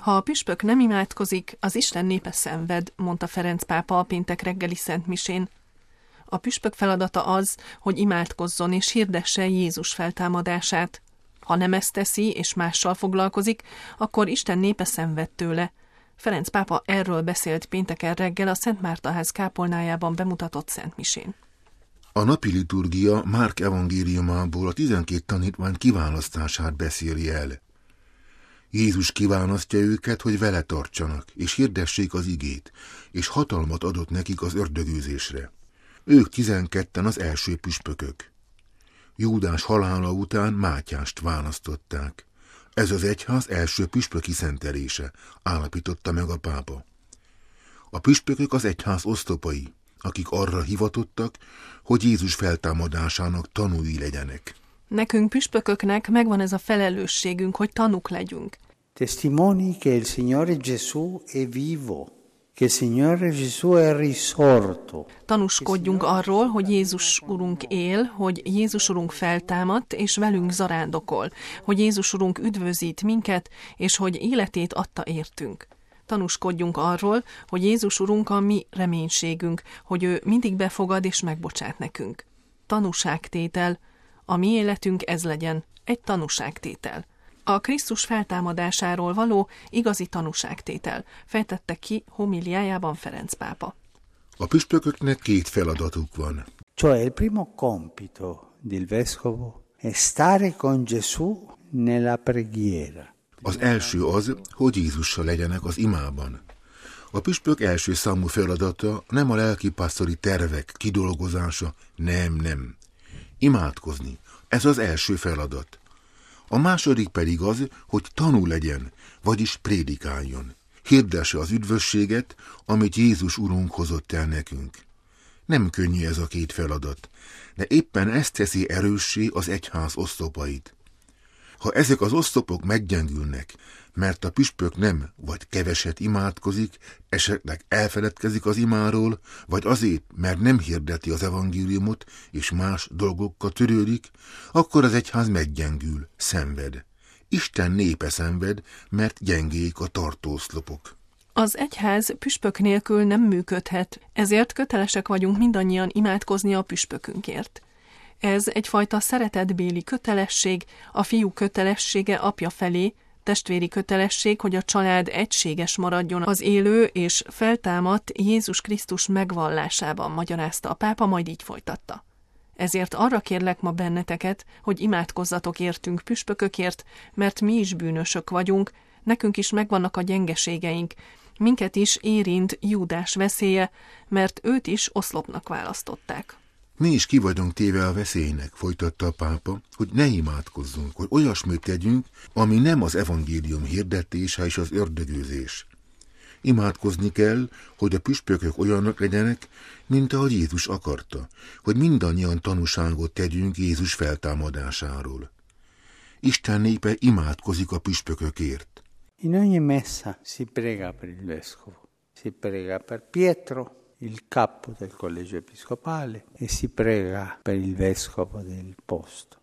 Ha a püspök nem imádkozik, az Isten népe szenved, mondta Ferenc pápa a péntek reggeli szentmisén. A püspök feladata az, hogy imádkozzon és hirdesse Jézus feltámadását. Ha nem ezt teszi és mással foglalkozik, akkor Isten népe szenved tőle. Ferenc pápa erről beszélt pénteken reggel a Szent Márta-ház kápolnájában bemutatott szentmisén. A napi liturgia Márk evangéliumából a 12 tanítvány kiválasztását beszéli el. Jézus kiválasztja őket, hogy vele tartsanak, és hirdessék az igét, és hatalmat adott nekik az ördögűzésre. Ők 12-en az első püspökök. Júdás halála után Mátyást választották. Ez az egyház első püspöki szentelése, állapította meg a pápa. A püspökök az egyház oszlopai, akik arra hivatottak, hogy Jézus feltámadásának tanúi legyenek. Nekünk püspököknek megvan ez a felelősségünk, hogy tanúk legyünk. Testimoni che il Signore Gesù è vivo, che il Signore Gesù è risorto. Tanúskodjunk arról, hogy Jézus Urunk él, hogy Jézus Urunk feltámadt, és velünk zarándokol, hogy Jézus Urunk üdvözít minket, és hogy életét adta értünk. Tanúskodjunk arról, hogy Jézus Urunk a mi reménységünk, hogy ő mindig befogad és megbocsát nekünk. Tanúságtétel. A mi életünk ez legyen, egy tanúságtétel. A Krisztus feltámadásáról való igazi tanúságtétel, fejtette ki homiliájában Ferenc pápa. A püspököknek 2 feladatuk van. Cioè il primo compito del vescovo è stare con Gesù nella preghiera. Az első az, hogy Jézussal legyenek az imában. A püspök első számú feladata nem a lelkipásztori tervek kidolgozása, nem. Imádkozni. Ez az első feladat. A második pedig az, hogy tanú legyen, vagyis prédikáljon. Hirdesse az üdvösséget, amit Jézus Urunk hozott el nekünk. Nem könnyű ez a 2 feladat, de éppen ezt teszi erőssé az egyház oszlopait. Ha ezek az oszlopok meggyengülnek, mert a püspök nem vagy keveset imádkozik, esetleg elfeledkezik az imáról, vagy azért, mert nem hirdeti az evangéliumot, és más dolgokkal törődik, akkor az egyház meggyengül, szenved. Isten népe szenved, mert gyengék a tartóoszlopok. Az egyház püspök nélkül nem működhet, ezért kötelesek vagyunk mindannyian imádkozni a püspökünkért. Ez egyfajta szeretetbéli kötelesség, a fiú kötelessége apja felé, testvéri kötelesség, hogy a család egységes maradjon az élő és feltámadt Jézus Krisztus megvallásában, magyarázta a pápa, majd így folytatta. Ezért arra kérlek ma benneteket, hogy imádkozzatok értünk püspökökért, mert mi is bűnösök vagyunk, nekünk is megvannak a gyengeségeink, minket is érint Júdás veszélye, mert őt is oszlopnak választották. Mi is ki vagyunk téve a veszélynek, folytatta a pápa, hogy ne imádkozzunk, hogy olyasmit tegyünk, ami nem az evangélium hirdetése és az ördögűzés. Imádkozni kell, hogy a püspökök olyanok legyenek, mint ahogy Jézus akarta, hogy mindannyian tanúságot tegyünk Jézus feltámadásáról. Isten népe imádkozik a püspökökért. In ogni messa si prega per il vescovo, si prega per Pietro, il capo del collegio episcopale, e si prega per il vescovo del posto.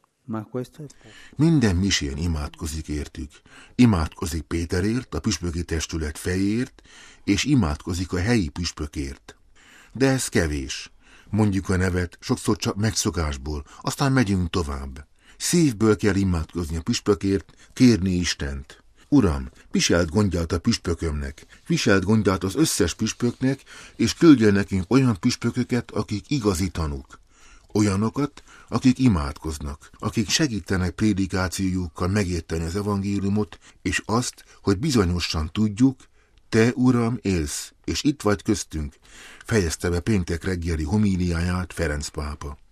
Minden misén imádkozik értük. Imádkozik Péterért, a püspöki testület fejéért, és imádkozik a helyi püspökért. De ez kevés. Mondjuk a nevet, sokszor csak megszokásból, aztán megyünk tovább. Szívből kell imádkozni a püspökért, kérni Istent. Uram, viseld gondját a püspökömnek, viseld gondját az összes püspöknek, és küldjél nekünk olyan püspököket, akik igazi tanúk. Olyanokat, akik imádkoznak, akik segítenek prédikációjukkal megérteni az evangéliumot, és azt, hogy bizonyosan tudjuk, te, Uram, élsz, és itt vagy köztünk, fejezte be péntek reggeli homíliáját Ferenc pápa.